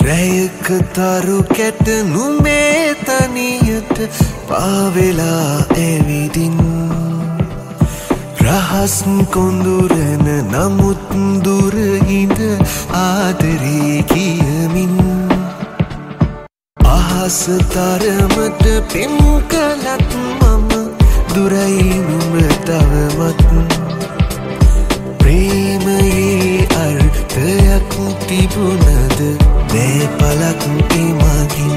රැයක තරු කැට නුඹේ තනියට පාවෙලා ඇවිදින් රහස් කොඳුරන නමුත් දුර ඉඳ ආදරේ කියමින් අහස තරමට පෙම් කළත් මම දුරයි නුඹ තවමත් ප්‍රේමයේ අර්ථයක් තිබුණද මේ පලක් එමගින්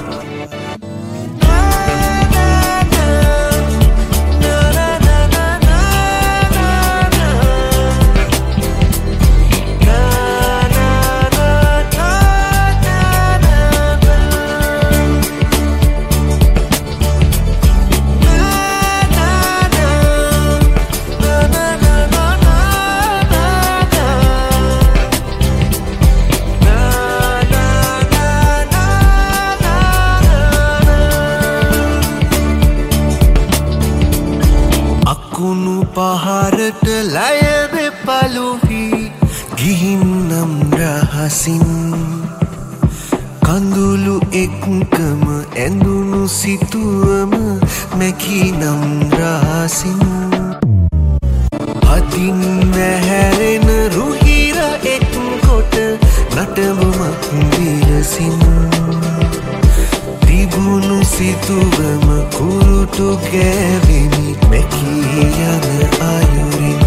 කුණු පහරට ලයද පළුහි ගිහින්නම් රහසින් කඳුළු එක්කම ඇඳුණු සිතුවම මැකිනම් රහසින් අතින් වැහැරෙන රුහිර එක්කොට නටබුමක් විලසින් තිබුණු සිතුවම කුරුටු කෑවෙමි මැකී යන අයුරින්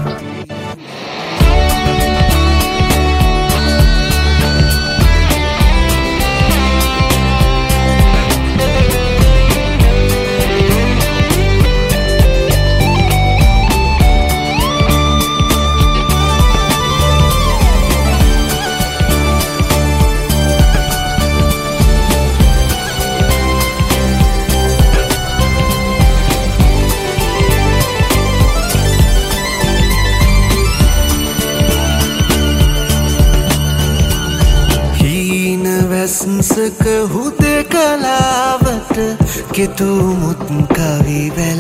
වැස්සක හුදකලාවට කෙතුමුත් කවිවැල්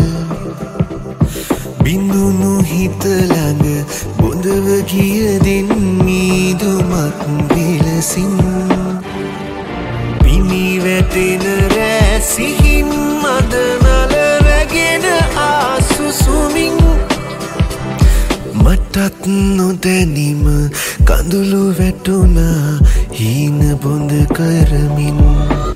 බිඳුණු හිත ළඟ බොඳව ගියදින් මීදුමක් විලසින් පිණි වැටෙන රෑ සිහින් මද නල රැගෙන ආසුසුමින් මටත් නොදැනීම කඳුළු වැටුණා හීන බොඳ කරමින්